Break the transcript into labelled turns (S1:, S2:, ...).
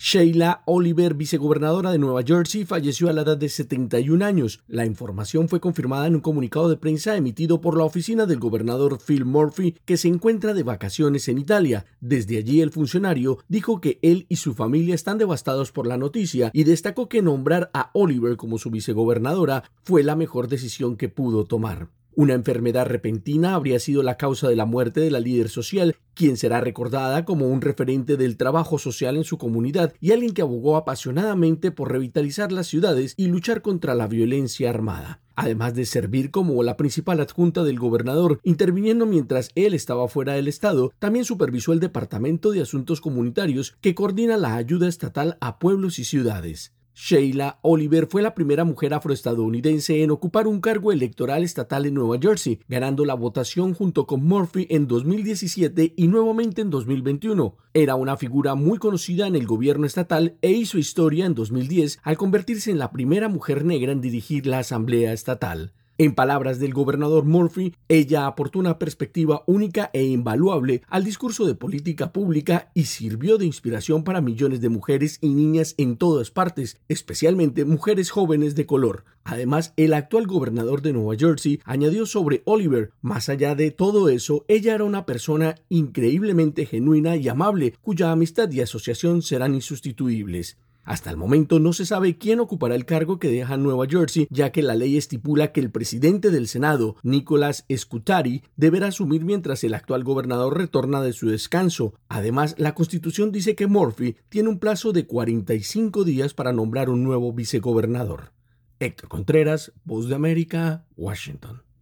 S1: Sheila Oliver, vicegobernadora de Nueva Jersey, falleció a la edad de 71 años. La información fue confirmada en un comunicado de prensa emitido por la oficina del gobernador Phil Murphy, que se encuentra de vacaciones en Italia. Desde allí, el funcionario dijo que él y su familia están devastados por la noticia y destacó que nombrar a Oliver como su vicegobernadora fue la mejor decisión que pudo tomar. Una enfermedad repentina habría sido la causa de la muerte de la líder social, quien será recordada como un referente del trabajo social en su comunidad y alguien que abogó apasionadamente por revitalizar las ciudades y luchar contra la violencia armada. Además de servir como la principal adjunta del gobernador, interviniendo mientras él estaba fuera del estado, también supervisó el Departamento de Asuntos Comunitarios, que coordina la ayuda estatal a pueblos y ciudades. Sheila Oliver fue la primera mujer afroestadounidense en ocupar un cargo electoral estatal en Nueva Jersey, ganando la votación junto con Murphy en 2017 y nuevamente en 2021. Era una figura muy conocida en el gobierno estatal e hizo historia en 2010 al convertirse en la primera mujer negra en dirigir la Asamblea Estatal. En palabras del gobernador Murphy, ella aportó una perspectiva única e invaluable al discurso de política pública y sirvió de inspiración para millones de mujeres y niñas en todas partes, especialmente mujeres jóvenes de color. Además, el actual gobernador de Nueva Jersey añadió sobre Oliver: más allá de todo eso, ella era una persona increíblemente genuina y amable, cuya amistad y asociación serán insustituibles. Hasta el momento no se sabe quién ocupará el cargo que deja Nueva Jersey, ya que la ley estipula que el presidente del Senado, Nicholas Scutari, deberá asumir mientras el actual gobernador retorna de su descanso. Además, la Constitución dice que Murphy tiene un plazo de 45 días para nombrar un nuevo vicegobernador. Héctor Contreras, Voz de América, Washington.